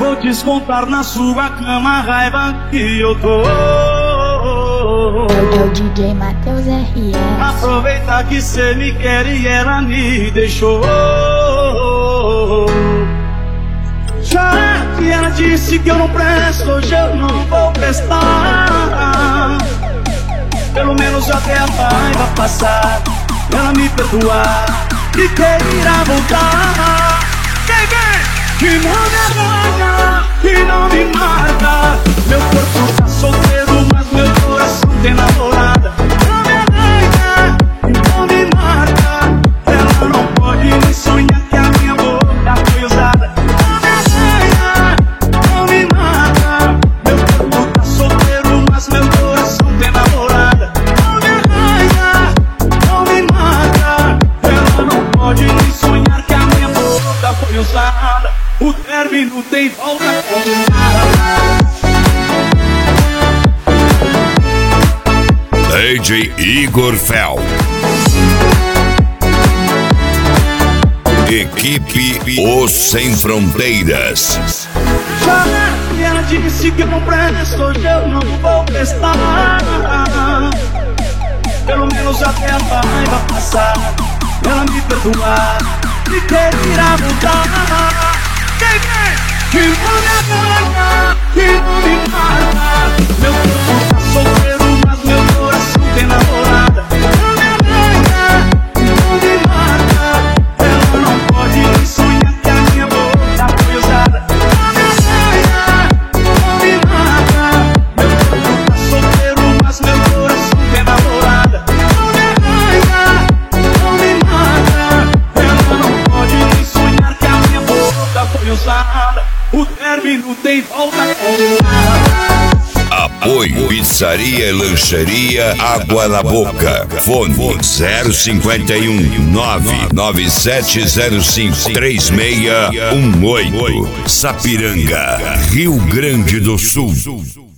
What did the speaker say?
vou descontar na sua cama a raiva que eu tô. É o DJ Matheus RS. Aproveita que cê me quer e ela me deixou. Já que ela disse que eu não presto, hoje eu não vou prestar. Pelo menos até a raiva passar, ela me perdoar e queira voltar. Que não me arranha, que não me mata. Meu corpo tá solteiro, mas meu coração tem namorada. Não me arranha, que não me mata. Ela não pode nem sonhar que a minha boca foi usada. Não me arranha, não me mata. Meu corpo tá solteiro, mas meu coração tem namorada. Não me arranha, não me mata. Ela não pode nem sonhar que a minha boca foi usada. O término tem volta DJ Igor Fel. Equipe Os Sem Fronteiras. Já que ela disse que eu não presto, hoje eu não vou prestar. Pelo menos até a raiva passar, ela me perdoar e queira voltar. Que não me arranha, que não me mata. Meu corpo tá solteiro, mas meu coração tem namorada. Não me arranha, não me mata. Ela não pode nem sonhar que a minha boca foi usada. Não me arranha, não me mata. Meu corpo tá solteiro, mas meu coração tem namorada. Não me arranha, não me mata. Ela não pode nem sonhar que a minha boca foi usada. O término tem volta combinada. Apoio Pizzaria e Lancheria Água na Boca. Fone 051 99705 3618. Sapiranga, Rio Grande do Sul.